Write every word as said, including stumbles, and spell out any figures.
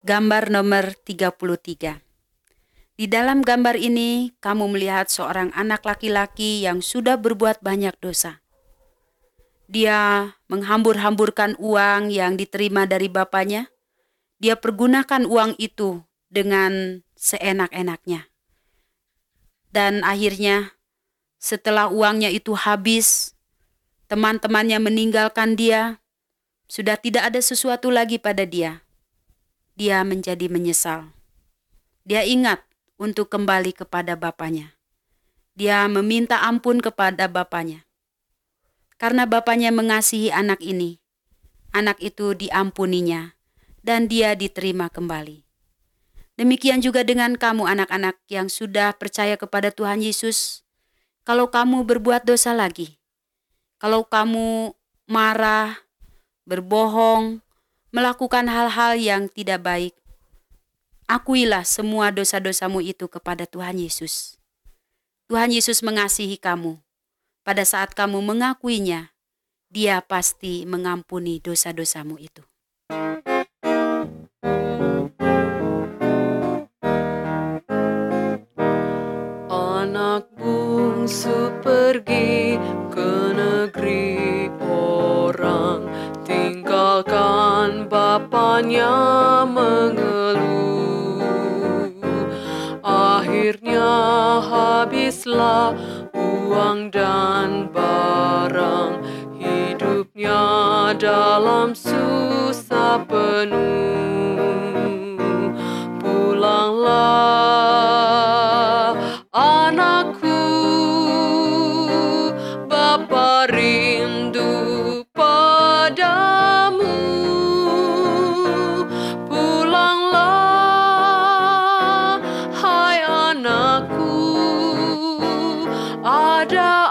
Gambar nomor tiga puluh tiga. Di dalam gambar ini, kamu melihat seorang anak laki-laki yang sudah berbuat banyak dosa. Dia menghambur-hamburkan uang yang diterima dari bapaknya. Dia pergunakan uang itu dengan seenak-enaknya. Dan akhirnya, setelah uangnya itu habis, teman-temannya meninggalkan dia, sudah tidak ada sesuatu lagi pada dia. Dia menjadi menyesal. Dia ingat untuk kembali kepada bapaknya. Dia meminta ampun kepada bapaknya. Karena bapaknya mengasihi anak ini, anak itu diampuninya dan dia diterima kembali. Demikian juga dengan kamu anak-anak yang sudah percaya kepada Tuhan Yesus. Kalau kamu berbuat dosa lagi, kalau kamu marah, berbohong, melakukan hal-hal yang tidak baik, akuilah semua dosa-dosamu itu kepada Tuhan Yesus. Tuhan Yesus mengasihi kamu. Pada saat kamu mengakuinya, Dia pasti mengampuni dosa-dosamu itu. Anak bungsu pergi ke negeri orang, tinggalkan bapaknya mengeluh. Akhirnya habislah uang dan barang, hidupnya dalam susah penuh. Pulanglah anakku, Bapa rindu padamu. Pulanglah, hai anakku, ada